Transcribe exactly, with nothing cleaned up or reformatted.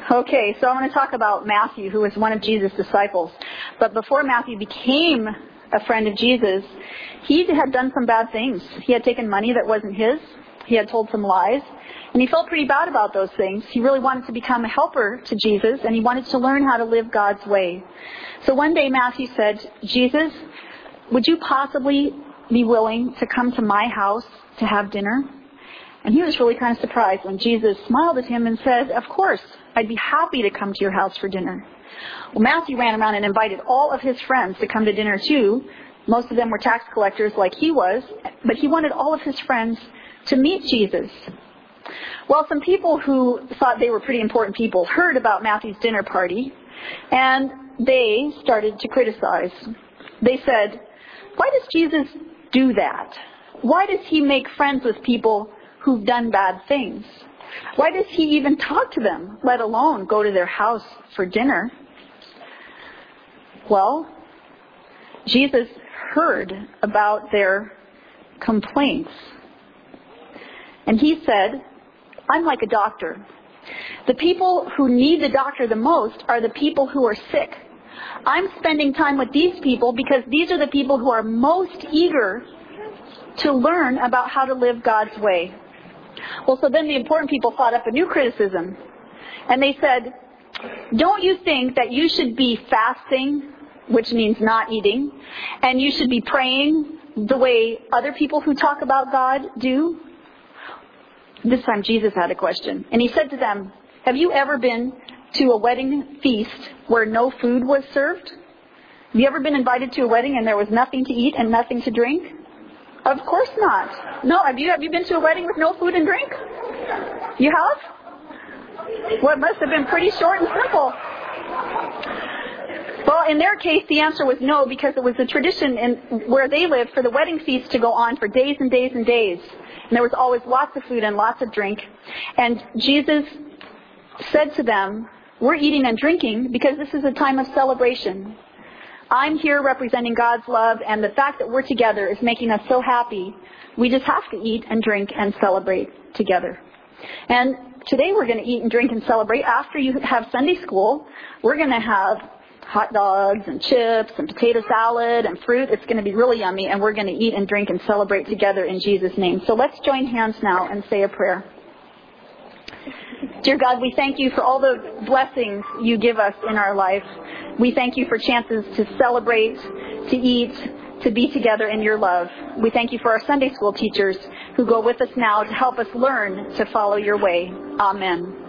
Okay, so I'm going to talk about Matthew, who was one of Jesus' disciples. But before Matthew became a friend of Jesus, he had done some bad things. He had taken money that wasn't his. He had told some lies. And he felt pretty bad about those things. He really wanted to become a helper to Jesus, and he wanted to learn how to live God's way. So one day Matthew said, Jesus, would you possibly be willing to come to my house to have dinner? And he was really kind of surprised when Jesus smiled at him and said, of course, I'd be happy to come to your house for dinner. Well, Matthew ran around and invited all of his friends to come to dinner too. Most of them were tax collectors like he was, but he wanted all of his friends to meet Jesus. Well, some people who thought they were pretty important people heard about Matthew's dinner party, and they started to criticize. They said, why does Jesus do that? Why does he make friends with people who've done bad things? Why does he even talk to them, let alone go to their house for dinner? Well, Jesus heard about their complaints. And he said, I'm like a doctor. The people who need the doctor the most are the people who are sick. I'm spending time with these people because these are the people who are most eager to learn about how to live God's way. Well, so then the important people thought up a new criticism. And they said, don't you think that you should be fasting, which means not eating, and you should be praying the way other people who talk about God do? This time Jesus had a question. And he said to them, have you ever been to a wedding feast where no food was served? Have you ever been invited to a wedding and there was nothing to eat and nothing to drink? Of course not. No, have you have you been to a wedding with no food and drink? You have? Well, it must have been pretty short and simple. Well, in their case, the answer was no, because it was a tradition in where they lived for the wedding feast to go on for days and days and days. And there was always lots of food and lots of drink. And Jesus said to them, we're eating and drinking because this is a time of celebration. I'm here representing God's love, and the fact that we're together is making us so happy. We just have to eat and drink and celebrate together. And today we're going to eat and drink and celebrate. After you have Sunday school, we're going to have hot dogs and chips and potato salad and fruit. It's going to be really yummy, and we're going to eat and drink and celebrate together in Jesus' name. So let's join hands now and say a prayer. Dear God, we thank you for all the blessings you give us in our life. We thank you for chances to celebrate, to eat, to be together in your love. We thank you for our Sunday school teachers who go with us now to help us learn to follow your way. Amen.